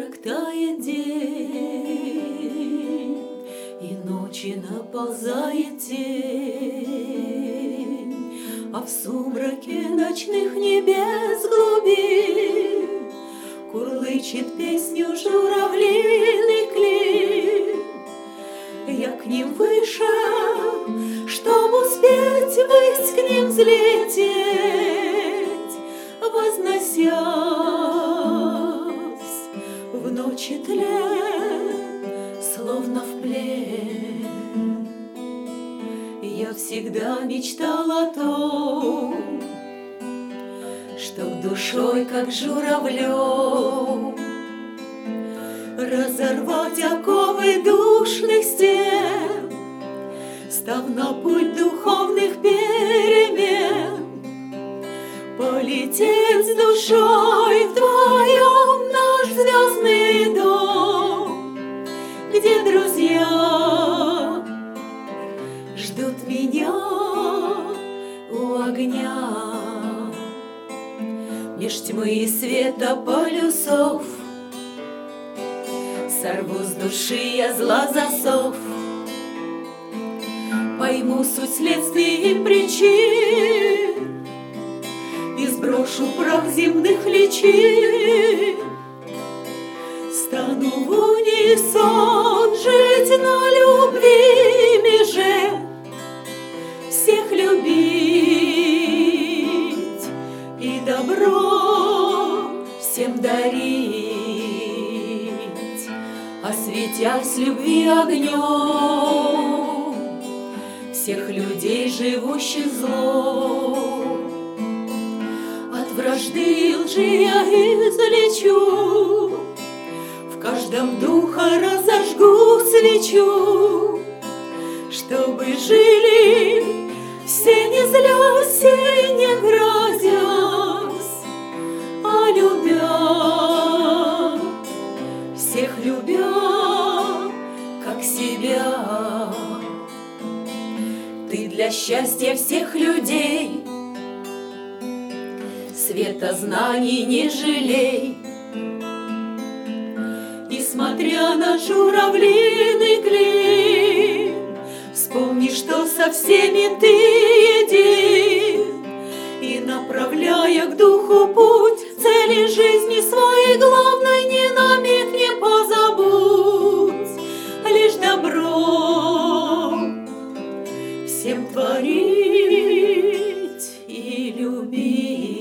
как тает день, и ночи наползает тень, а в сумраке ночных небес глубин курлычет песню журавлиный клин. Я к ним выше, чтоб успеть ввысь к ним взлететь, возносясь в ночи тлен, словно в плен. Я всегда мечтал о том, чтоб душой, как журавлем, разорвать оковы душных стен, став на путь духовных перемен, полететь с душой вдвоем в наш звездный дом, где друзья ждут меня у огня. Меж тьмы и света полюсов сорву с души я зла засов, пойму суть следствий и причин и сброшу прах земных личин. Стану в унисон жить на любви меже, всех любить и добро всем дарить, осветясь любви огнем всех людей, живущих злом. От вражды лжи я излечу, в каждом духа разожгу свечу, чтобы жили все, не злясь и не грозясь, а любя, всех любя, как себя. Ты для счастья всех людей света знаний не жалей. И смотря на журавлиный клин, вспомни, что со всеми ты един, и направляя к духу путь цели жизни своей главной, ни на миг не позабудь лишь добро всем творить и любить.